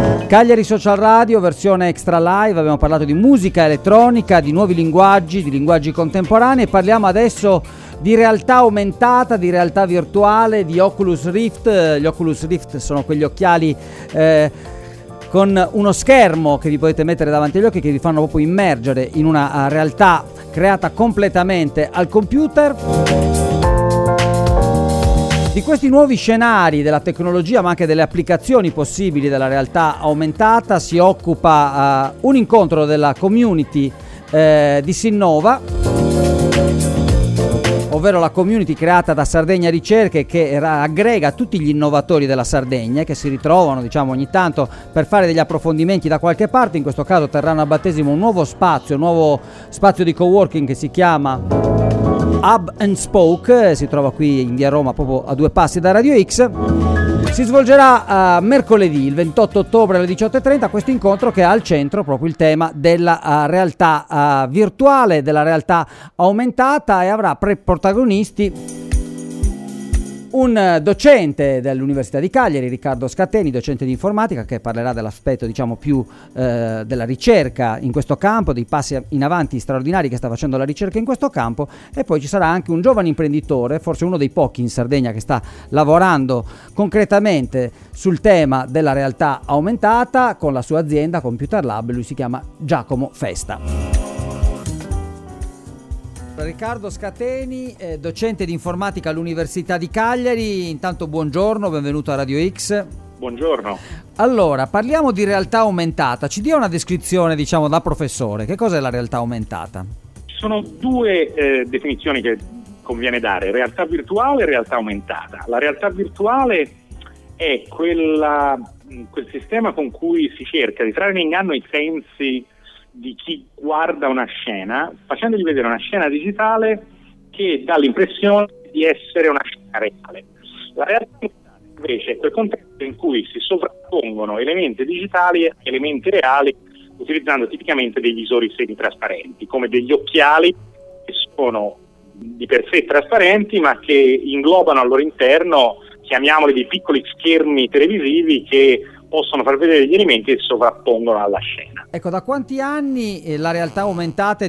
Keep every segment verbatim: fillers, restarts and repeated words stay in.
Cagliari Social Radio, versione extra live, abbiamo parlato di musica elettronica, di nuovi linguaggi, di linguaggi contemporanei. Parliamo adesso di realtà aumentata, di realtà virtuale, di Oculus Rift. Gli Oculus Rift sono quegli occhiali eh, con uno schermo che vi potete mettere davanti agli occhi, che vi fanno proprio immergere in una realtà creata completamente al computer. Di questi nuovi scenari della tecnologia, ma anche delle applicazioni possibili della realtà aumentata, si occupa uh, un incontro della community eh, di Sinnova, ovvero la community creata da Sardegna Ricerche, che era, aggrega tutti gli innovatori della Sardegna che si ritrovano, diciamo, ogni tanto per fare degli approfondimenti da qualche parte. In questo caso terranno a battesimo un nuovo spazio, un nuovo spazio di coworking che si chiama Hub and Spoke, si trova qui in via Roma, proprio a due passi da Radio X. Si svolgerà uh, mercoledì, il ventotto ottobre alle diciotto e trenta, questo incontro che ha al centro proprio il tema della uh, realtà uh, virtuale, della realtà aumentata, e avrà pre protagonisti un docente dell'Università di Cagliari, Riccardo Scateni, docente di informatica, che parlerà dell'aspetto, diciamo, più eh, della ricerca in questo campo, dei passi in avanti straordinari che sta facendo la ricerca in questo campo. E poi ci sarà anche un giovane imprenditore, forse uno dei pochi in Sardegna che sta lavorando concretamente sul tema della realtà aumentata con la sua azienda Computer Lab. Lui si chiama Giacomo Festa. Riccardo Scateni, eh, docente di informatica all'Università di Cagliari. Intanto buongiorno, benvenuto a Radio X. Buongiorno. Allora, parliamo di realtà aumentata. Ci dia una descrizione, diciamo, da professore. Che cos'è la realtà aumentata? Ci sono due eh, definizioni che conviene dare: realtà virtuale e realtà aumentata. La realtà virtuale è quella, quel sistema con cui si cerca di trarre in inganno i sensi di chi guarda una scena, facendogli vedere una scena digitale che dà l'impressione di essere una scena reale. La realtà invece è quel contesto in cui si sovrappongono elementi digitali e elementi reali, utilizzando tipicamente dei visori semitrasparenti, come degli occhiali che sono di per sé trasparenti, ma che inglobano al loro interno, chiamiamoli, dei piccoli schermi televisivi che possono far vedere gli elementi che si sovrappongono alla scena. Ecco, da quanti anni eh, la realtà aumentata è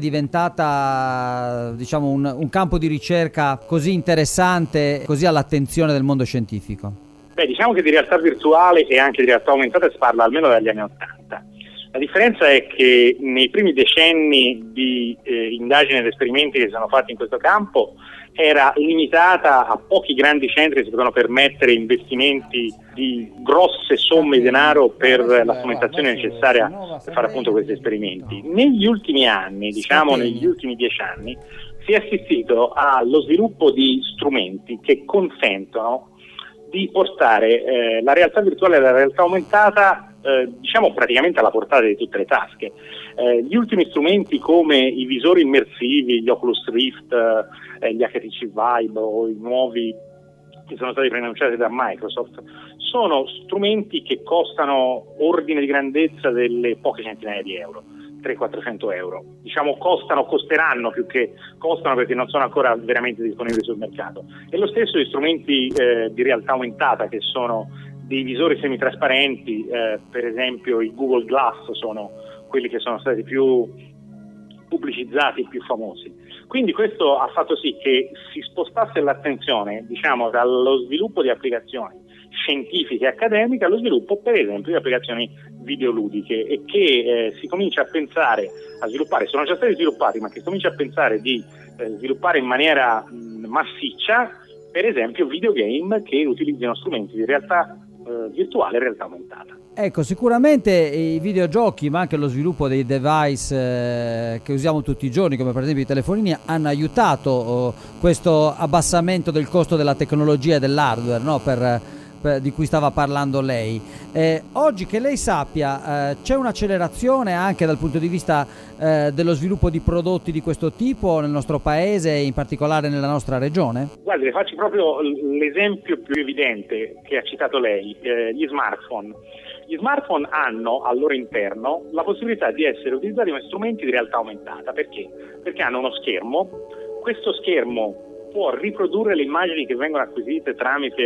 diventata, diciamo, un, un campo di ricerca così interessante, così all'attenzione del mondo scientifico? Beh, diciamo che di realtà virtuale e anche di realtà aumentata si parla almeno dagli anni Ottanta. La differenza è che nei primi decenni di eh, indagini ed esperimenti che si sono fatti in questo campo era limitata a pochi grandi centri che si potevano permettere investimenti di grosse somme di denaro per la strumentazione necessaria per fare appunto questi esperimenti. Negli ultimi anni, diciamo negli ultimi dieci anni, si è assistito allo sviluppo di strumenti che consentono di portare eh, la realtà virtuale e la realtà aumentata eh, diciamo praticamente alla portata di tutte le tasche. Eh, gli ultimi strumenti come i visori immersivi, gli Oculus Rift, eh, gli H T C Vive o i nuovi che sono stati preannunciati da Microsoft, sono strumenti che costano ordine di grandezza delle poche centinaia di euro, trecento quattrocento euro. Diciamo costano, costeranno più che costano, perché non sono ancora veramente disponibili sul mercato. E lo stesso gli strumenti eh, di realtà aumentata, che sono dei visori semitrasparenti, eh, per esempio i Google Glass sono quelli che sono stati più pubblicizzati e più famosi. Quindi questo ha fatto sì che si spostasse l'attenzione, diciamo, dallo sviluppo di applicazioni scientifiche e accademiche allo sviluppo, per esempio, di applicazioni videoludiche, e che eh, si comincia a pensare a sviluppare, sono già stati sviluppati, ma che si comincia a pensare di eh, sviluppare in maniera mh, massiccia, per esempio, videogame che utilizzino strumenti di realtà eh, virtuale e realtà aumentata. Ecco, sicuramente i videogiochi, ma anche lo sviluppo dei device eh, che usiamo tutti i giorni, come per esempio i telefonini, hanno aiutato oh, questo abbassamento del costo della tecnologia e dell'hardware, no? per, per, di cui stava parlando lei. Eh, oggi, che lei sappia, eh, c'è un'accelerazione anche dal punto di vista eh, dello sviluppo di prodotti di questo tipo nel nostro paese e in particolare nella nostra regione? Guardi, le faccio proprio l'esempio più evidente che ha citato lei, eh, gli smartphone. Gli smartphone hanno al loro interno la possibilità di essere utilizzati come strumenti di realtà aumentata. Perché? Perché hanno uno schermo. Questo schermo può riprodurre le immagini che vengono acquisite tramite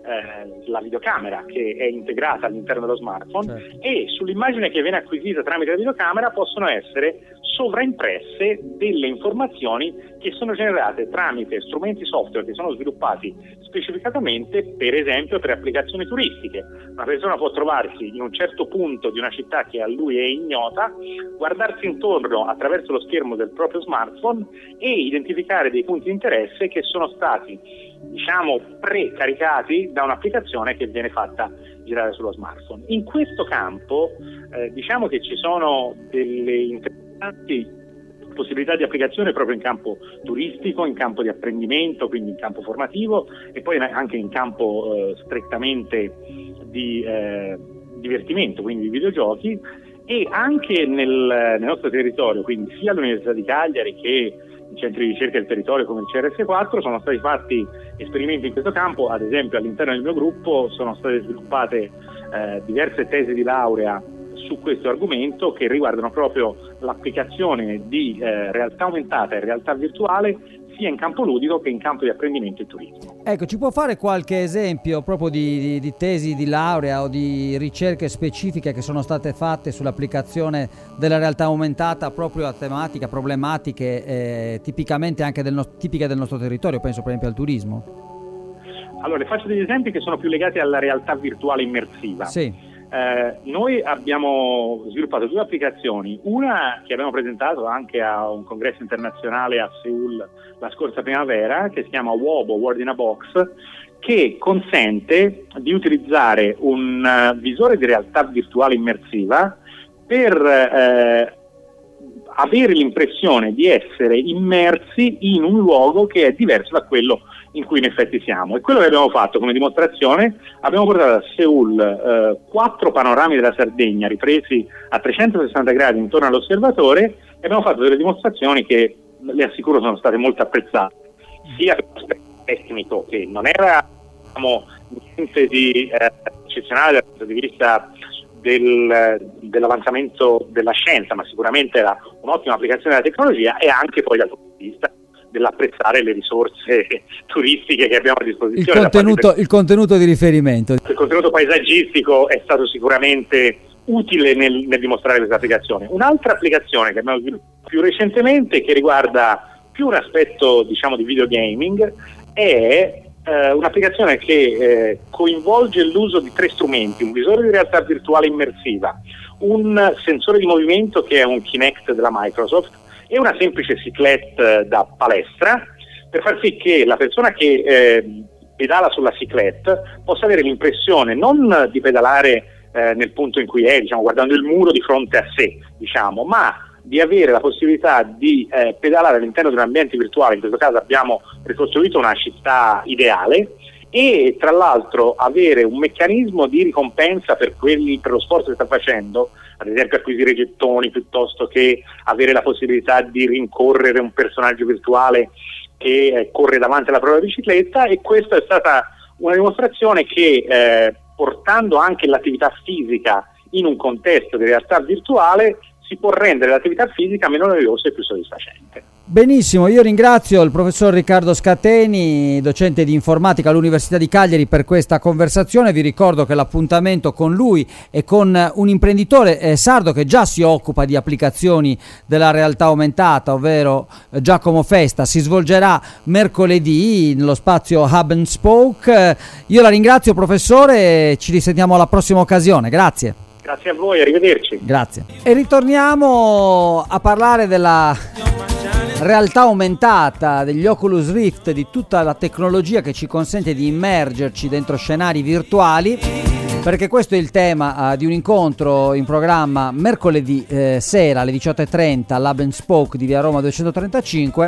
eh, la videocamera che è integrata all'interno dello smartphone, certo. E sull'immagine che viene acquisita tramite la videocamera possono essere sovraimpresse delle informazioni che sono generate tramite strumenti software che sono sviluppati specificatamente, per esempio, per applicazioni turistiche. Una persona può trovarsi in un certo punto di una città che a lui è ignota, guardarsi intorno attraverso lo schermo del proprio smartphone e identificare dei punti di interesse che sono stati, diciamo, precaricati da un'applicazione che viene fatta girare sullo smartphone. In questo campo eh, diciamo che ci sono delle interessanti possibilità di applicazione proprio in campo turistico, in campo di apprendimento, quindi in campo formativo, e poi anche in campo eh, strettamente di eh, divertimento, quindi di videogiochi, e anche nel, nel nostro territorio, quindi sia all'Università di Cagliari che i centri di ricerca del territorio come il C R S quattro sono stati fatti esperimenti in questo campo. Ad esempio all'interno del mio gruppo sono state sviluppate eh, diverse tesi di laurea su questo argomento che riguardano proprio l'applicazione di eh, realtà aumentata e realtà virtuale sia in campo ludico che in campo di apprendimento e turismo. Ecco, ci può fare qualche esempio proprio di, di, di tesi di laurea o di ricerche specifiche che sono state fatte sull'applicazione della realtà aumentata proprio a tematiche, problematiche eh, tipicamente anche del no- tipiche del nostro territorio, penso per esempio al turismo? Allora, le faccio degli esempi che sono più legati alla realtà virtuale immersiva. Sì. Eh, noi abbiamo sviluppato due applicazioni, una che abbiamo presentato anche a un congresso internazionale a Seoul la scorsa primavera, che si chiama Wobo, World in a Box, che consente di utilizzare un uh, visore di realtà virtuale immersiva per eh, avere l'impressione di essere immersi in un luogo che è diverso da quello in cui in effetti siamo. E quello che abbiamo fatto come dimostrazione, abbiamo portato a Seoul eh, quattro panorami della Sardegna ripresi a trecentosessanta gradi intorno all'osservatore, e abbiamo fatto delle dimostrazioni che, le assicuro, sono state molto apprezzate, sia per l'aspetto tecnico, che non era, diciamo, niente di eh, eccezionale dal punto di vista del, dell'avanzamento della scienza, ma sicuramente era un'ottima applicazione della tecnologia, e anche poi dal punto di vista dell'apprezzare le risorse turistiche che abbiamo a disposizione. Il contenuto, il contenuto di riferimento. Il contenuto paesaggistico è stato sicuramente utile nel, nel dimostrare questa applicazione. Un'altra applicazione che abbiamo sviluppato più recentemente, che riguarda più un aspetto, diciamo, di videogaming, è eh, un'applicazione che eh, coinvolge l'uso di tre strumenti: un visore di realtà virtuale immersiva, un sensore di movimento che è un Kinect della Microsoft, e una semplice cyclette da palestra, per far sì che la persona che eh, pedala sulla cyclette possa avere l'impressione non di pedalare eh, nel punto in cui è, diciamo, guardando il muro di fronte a sé, diciamo, ma di avere la possibilità di eh, pedalare all'interno di un ambiente virtuale. In questo caso abbiamo ricostruito una città ideale, e tra l'altro avere un meccanismo di ricompensa per quelli, per lo sforzo che sta facendo, ad esempio acquisire gettoni piuttosto che avere la possibilità di rincorrere un personaggio virtuale che eh, corre davanti alla propria bicicletta. E questa è stata una dimostrazione che eh, portando anche l'attività fisica in un contesto di realtà virtuale si può rendere l'attività fisica meno noiosa e più soddisfacente. Benissimo, io ringrazio il professor Riccardo Scateni, docente di informatica all'Università di Cagliari, per questa conversazione. Vi ricordo che l'appuntamento con lui e con un imprenditore eh, sardo che già si occupa di applicazioni della realtà aumentata, ovvero eh, Giacomo Festa, si svolgerà mercoledì nello spazio Hub and Spoke. Io la ringrazio, professore, e ci risentiamo alla prossima occasione. Grazie. Grazie a voi, arrivederci. Grazie. E ritorniamo a parlare della realtà aumentata, degli Oculus Rift, di tutta la tecnologia che ci consente di immergerci dentro scenari virtuali, perché questo è il tema uh, di un incontro in programma mercoledì eh, sera alle diciotto e trenta all'Hub and Spoke di via Roma duecentotrentacinque.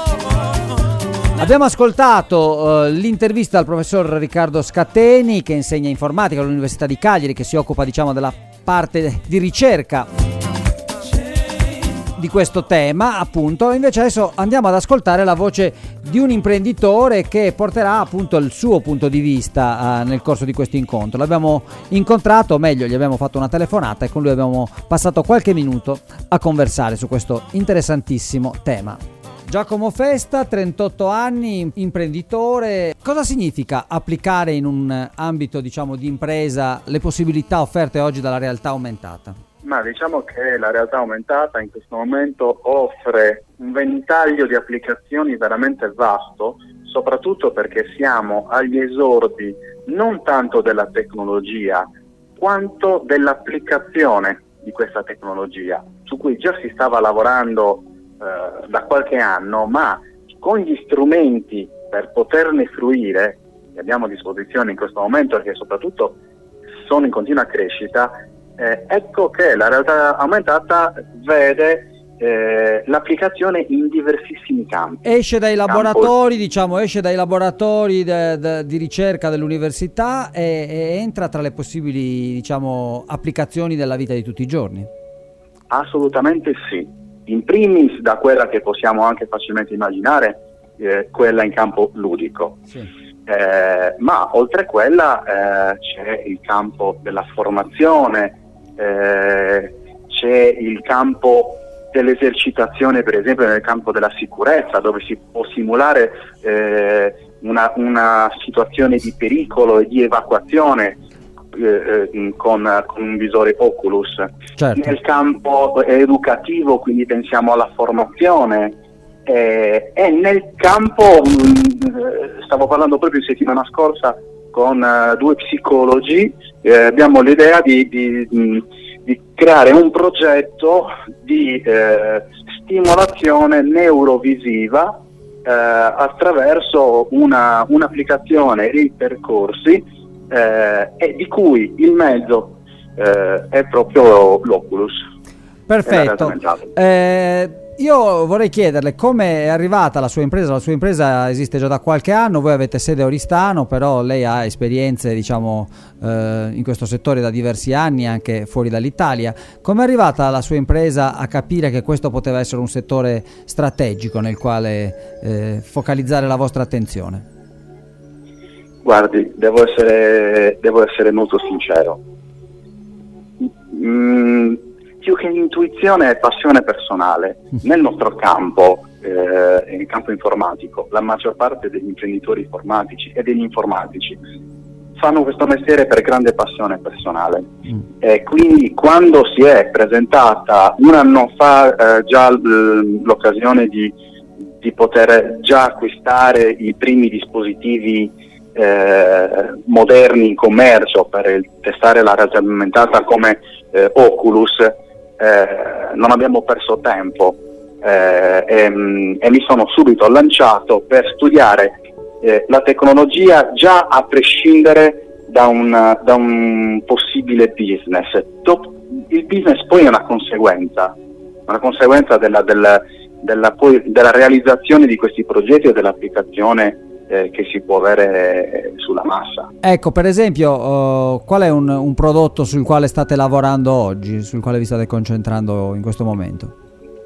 Abbiamo ascoltato uh, l'intervista al professor Riccardo Scateni, che insegna informatica all'Università di Cagliari, che si occupa, diciamo, della parte di ricerca di questo tema, appunto. Invece adesso andiamo ad ascoltare la voce di un imprenditore che porterà appunto il suo punto di vista uh, nel corso di questo incontro. L'abbiamo incontrato, o meglio gli abbiamo fatto una telefonata, e con lui abbiamo passato qualche minuto a conversare su questo interessantissimo tema. Giacomo Festa, trentotto anni, imprenditore. Cosa significa applicare in un ambito, diciamo, di impresa le possibilità offerte oggi dalla realtà aumentata? Ma diciamo che la realtà aumentata in questo momento offre un ventaglio di applicazioni veramente vasto, soprattutto perché siamo agli esordi non tanto della tecnologia, quanto dell'applicazione di questa tecnologia, su cui già si stava lavorando eh, da qualche anno, ma con gli strumenti per poterne fruire che abbiamo a disposizione in questo momento, e che soprattutto sono in continua crescita, eh, ecco che la realtà aumentata vede eh, l'applicazione in diversissimi campi. Esce dai laboratori, Campo... diciamo, esce dai laboratori de, de, di ricerca dell'università e, e entra tra le possibili, diciamo, applicazioni della vita di tutti i giorni. Assolutamente sì. In primis da quella che possiamo anche facilmente immaginare, eh, quella in campo ludico. Sì. Eh, ma oltre quella eh, c'è il campo della formazione, eh, c'è il campo dell'esercitazione, per esempio nel campo della sicurezza, dove si può simulare eh, una, una situazione di pericolo e di evacuazione eh, con, con un visore Oculus. Certo. Nel campo educativo, quindi pensiamo alla formazione, eh, e nel campo, mh, stavo parlando proprio settimana scorsa con uh, due psicologi, eh, abbiamo l'idea di, di, di creare un progetto di eh, stimolazione neurovisiva eh, attraverso una, un'applicazione dei percorsi eh, e di cui il mezzo eh, è proprio l'Oculus. Perfetto. Eh, io vorrei chiederle come è arrivata la sua impresa. La sua impresa esiste già da qualche anno, voi avete sede a Oristano, però lei ha esperienze, diciamo, eh, in questo settore da diversi anni, anche fuori dall'Italia. Come è arrivata la sua impresa a capire che questo poteva essere un settore strategico nel quale eh, focalizzare la vostra attenzione? Guardi, devo essere, devo essere molto sincero. Mm, più che intuizione è passione personale. Nel nostro campo, eh, nel campo informatico, la maggior parte degli imprenditori informatici e degli informatici fanno questo mestiere per grande passione personale. Mm. E quindi quando si è presentata un anno fa eh, già l- l'occasione di, di poter già acquistare i primi dispositivi eh, moderni in commercio per il, testare la realtà aumentata come eh, Oculus, Eh, non abbiamo perso tempo eh, e, e mi sono subito lanciato per studiare eh, la tecnologia già a prescindere da un, da un possibile business. Il business poi è una conseguenza, una conseguenza della, della, della, poi, della realizzazione di questi progetti e dell'applicazione eh, che si può avere sulla massa. Ecco, per esempio, uh, qual è un, un prodotto sul quale state lavorando oggi, sul quale vi state concentrando in questo momento?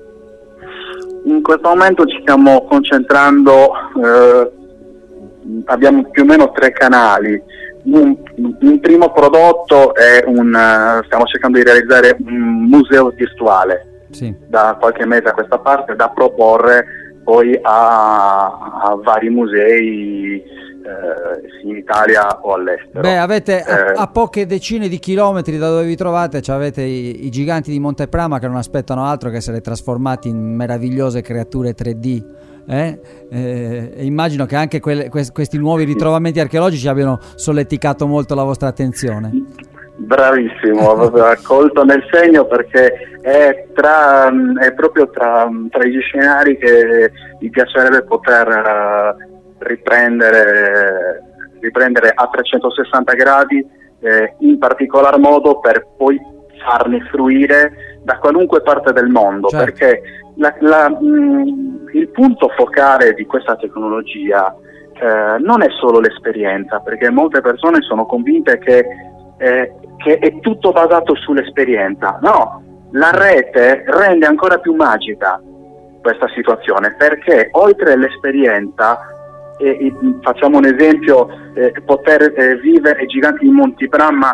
In questo momento ci stiamo concentrando, eh, abbiamo più o meno tre canali. Un, un primo prodotto è un, uh, stiamo cercando di realizzare un museo virtuale, sì, da qualche mese a questa parte, da proporre poi a, a vari musei eh, in Italia o all'estero. Beh, avete eh, a, a poche decine di chilometri da dove vi trovate, cioè avete i, i giganti di Monteprama che non aspettano altro che essere trasformati in meravigliose creature tre D. Eh? Eh, e immagino che anche quelle, quest, questi nuovi ritrovamenti archeologici abbiano solleticato molto la vostra attenzione. Bravissimo, avevo colto nel segno, perché è, tra, è proprio tra, tra gli scenari che mi piacerebbe poter uh, riprendere, riprendere a trecentosessanta gradi, eh, in particolar modo per poi farne fruire da qualunque parte del mondo, certo. Perché la, la, mh, il punto focale di questa tecnologia eh, non è solo l'esperienza, perché molte persone sono convinte che Eh, che è tutto basato sull'esperienza. No, la rete rende ancora più magica questa situazione, perché oltre all'esperienza, eh, facciamo un esempio, eh, poter eh, vivere i giganti di Monteprama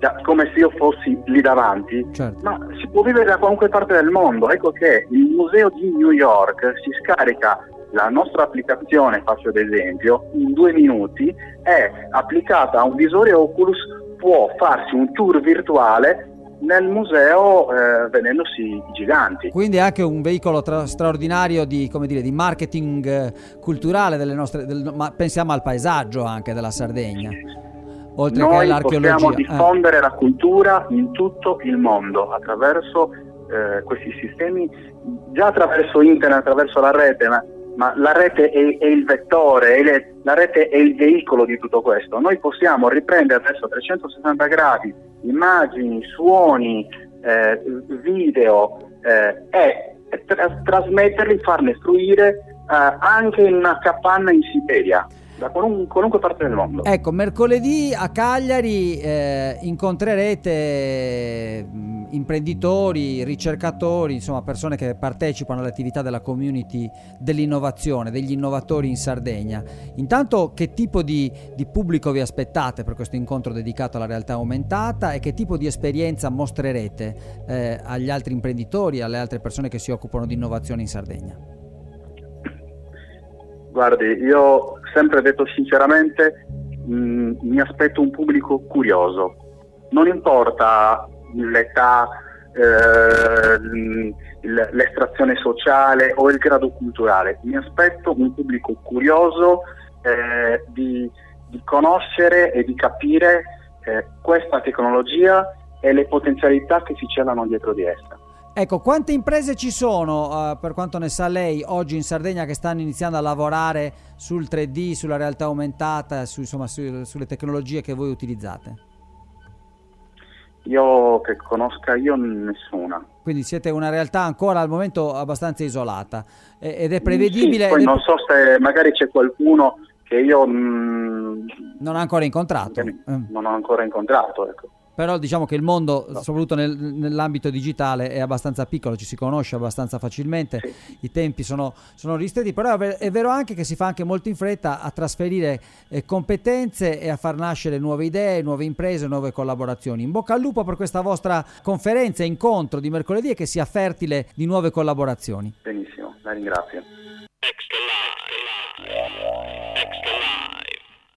come se io fossi lì davanti, certo. Ma si può vivere da qualunque parte del mondo. Ecco che il museo di New York si scarica la nostra applicazione, faccio ad esempio, in due minuti, è applicata a un visore Oculus, può farsi un tour virtuale nel museo eh, vedendosi i giganti. Quindi è anche un veicolo tra- straordinario di, come dire, di marketing eh, culturale delle nostre, del, ma pensiamo al paesaggio anche della Sardegna, oltre Noi che all'archeologia. possiamo diffondere eh. la cultura in tutto il mondo attraverso eh, questi sistemi, già attraverso internet, attraverso la rete, ma, ma la rete è, è il vettore, è le, la rete è il veicolo di tutto questo. Noi possiamo riprendere adesso a trecentosessanta gradi immagini, suoni, eh, video eh, e, e tra- trasmetterli, farne fruire eh, anche in una capanna in Siberia, da qualun- qualunque parte del mondo. Ecco, mercoledì a Cagliari eh, incontrerete mh, imprenditori, ricercatori, insomma persone che partecipano alle attività della community dell'innovazione, degli innovatori in Sardegna. Intanto, che tipo di, di pubblico vi aspettate per questo incontro dedicato alla realtà aumentata e che tipo di esperienza mostrerete eh, agli altri imprenditori, alle altre persone che si occupano di innovazione in Sardegna? Guardi, io ho sempre detto sinceramente, mh, mi aspetto un pubblico curioso. Non importa l'età, eh, l'estrazione sociale o il grado culturale, mi aspetto un pubblico curioso eh, di, di conoscere e di capire eh, questa tecnologia e le potenzialità che si celano dietro di essa. Ecco, quante imprese ci sono, uh, per quanto ne sa lei, oggi in Sardegna che stanno iniziando a lavorare sul tre D, sulla realtà aumentata, su, insomma, su, sulle tecnologie che voi utilizzate? Io che conosca io nessuna. Quindi siete una realtà ancora al momento abbastanza isolata eh, ed è prevedibile... Sì, poi ed è... non so se magari c'è qualcuno che io mh, non ha ancora incontrato. Eh. Non ho ancora incontrato, ecco. Però diciamo che il mondo, no. soprattutto nel, nell'ambito digitale, è abbastanza piccolo, ci si conosce abbastanza facilmente, sì. I tempi sono, sono ristretti, però è vero anche che si fa anche molto in fretta a trasferire eh, competenze e a far nascere nuove idee, nuove imprese, nuove collaborazioni. In bocca al lupo per questa vostra conferenza e incontro di mercoledì e che sia fertile di nuove collaborazioni. Benissimo, la ringrazio.